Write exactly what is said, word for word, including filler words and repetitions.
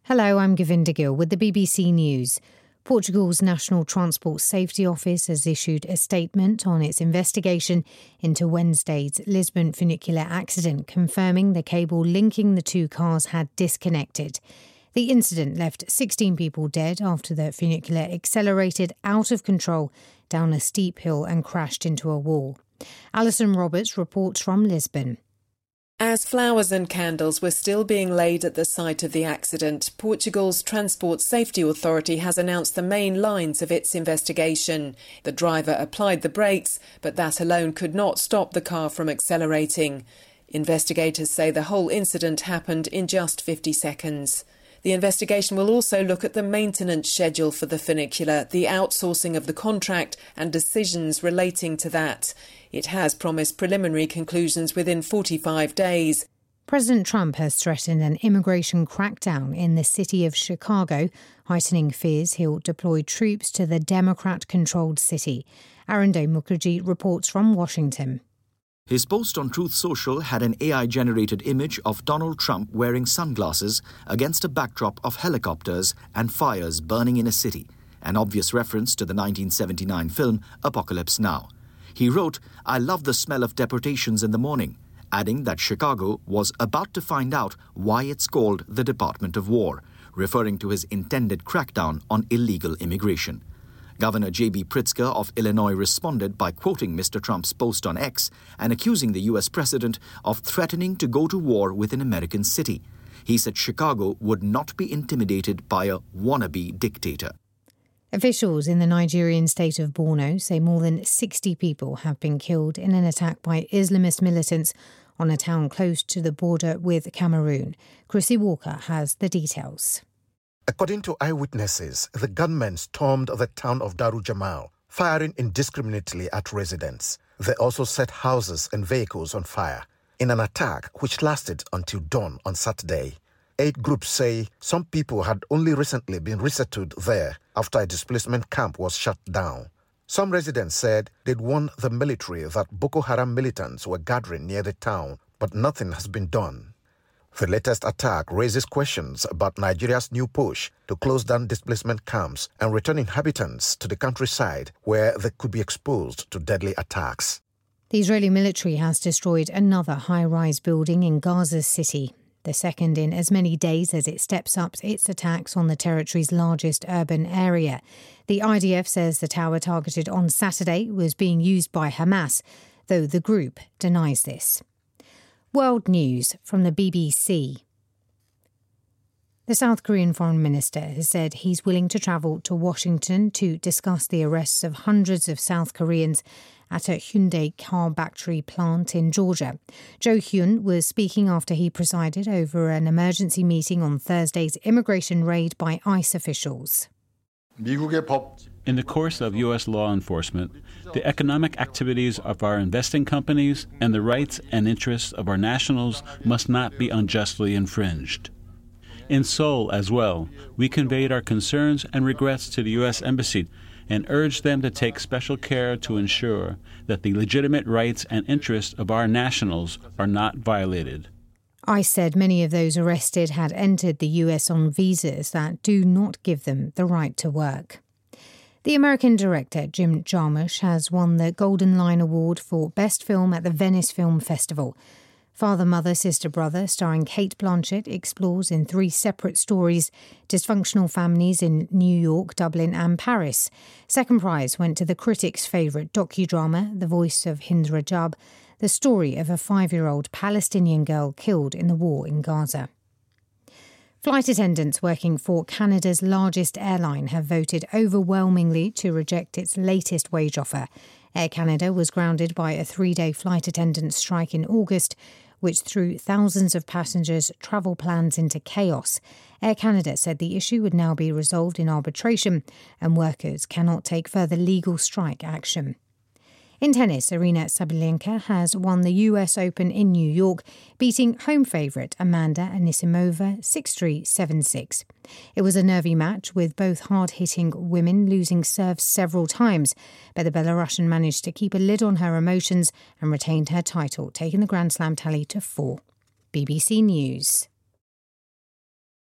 Hello, I'm Govinda Gill with the B B C News. Portugal's National Transport Safety Office has issued a statement on its investigation into Wednesday's Lisbon funicular accident, confirming the cable linking the two cars had disconnected. The incident left sixteen people dead after the funicular accelerated out of control down a steep hill and crashed into a wall. Alison Roberts reports from Lisbon. As flowers and candles were still being laid at the site of the accident, Portugal's Transport Safety Authority has announced the main lines of its investigation. The driver applied the brakes, but that alone could not stop the car from accelerating. Investigators say the whole incident happened in just fifty seconds. The investigation will also look at the maintenance schedule for the funicular, the outsourcing of the contract and decisions relating to that. It has promised preliminary conclusions within forty-five days. President Trump has threatened an immigration crackdown in the city of Chicago, heightening fears he'll deploy troops to the Democrat-controlled city. Arundhati Mukherjee reports from Washington. His post on Truth Social had an A I-generated image of Donald Trump wearing sunglasses against a backdrop of helicopters and fires burning in a city, an obvious reference to the nineteen seventy-nine film Apocalypse Now. He wrote, "I love the smell of deportations in the morning," adding that Chicago was about to find out why it's called the Department of War, referring to his intended crackdown on illegal immigration. Governor J B Pritzker of Illinois responded by quoting Mister Trump's post on X and accusing the U S president of threatening to go to war with an American city. He said Chicago would not be intimidated by a wannabe dictator. Officials in the Nigerian state of Borno say more than sixty people have been killed in an attack by Islamist militants on a town close to the border with Cameroon. Chrissy Walker has the details. According to eyewitnesses, the gunmen stormed the town of Daru Jamal, firing indiscriminately at residents. They also set houses and vehicles on fire in an attack which lasted until dawn on Saturday. Eight groups say some people had only recently been resettled there after a displacement camp was shut down. Some residents said they'd warned the military that Boko Haram militants were gathering near the town, but nothing has been done. The latest attack raises questions about Nigeria's new push to close down displacement camps and return inhabitants to the countryside where they could be exposed to deadly attacks. The Israeli military has destroyed another high-rise building in Gaza City, the second in as many days as it steps up its attacks on the territory's largest urban area. The I D F says the tower targeted on Saturday was being used by Hamas, though the group denies this. World News from the B B C. The South Korean foreign minister has said he's willing to travel to Washington to discuss the arrests of hundreds of South Koreans at a Hyundai car battery plant in Georgia. Jo Hyun was speaking after he presided over an emergency meeting on Thursday's immigration raid by ICE officials. In the course of U S law enforcement, the economic activities of our investing companies and the rights and interests of our nationals must not be unjustly infringed. In Seoul as well, we conveyed our concerns and regrets to the U S Embassy and urged them to take special care to ensure that the legitimate rights and interests of our nationals are not violated. ICE said many of those arrested had entered the U S on visas that do not give them the right to work. The American director Jim Jarmusch has won the Golden Lion Award for Best Film at the Venice Film Festival. Father, Mother, Sister, Brother, starring Cate Blanchett, explores in three separate stories dysfunctional families in New York, Dublin and Paris. Second prize went to the critics' favourite docudrama, The Voice of Hind Rajab, the story of a five-year-old Palestinian girl killed in the war in Gaza. Flight attendants working for Canada's largest airline have voted overwhelmingly to reject its latest wage offer. Air Canada was grounded by a three-day flight attendant strike in August, which threw thousands of passengers' travel plans into chaos. Air Canada said the issue would now be resolved in arbitration and workers cannot take further legal strike action. In tennis, Aryna Sabalenka has won the U S Open in New York, beating home favourite Amanda Anisimova six three, seven six. It was a nervy match, with both hard-hitting women losing serves several times, but the Belarusian managed to keep a lid on her emotions and retained her title, taking the Grand Slam tally to four. B B C News.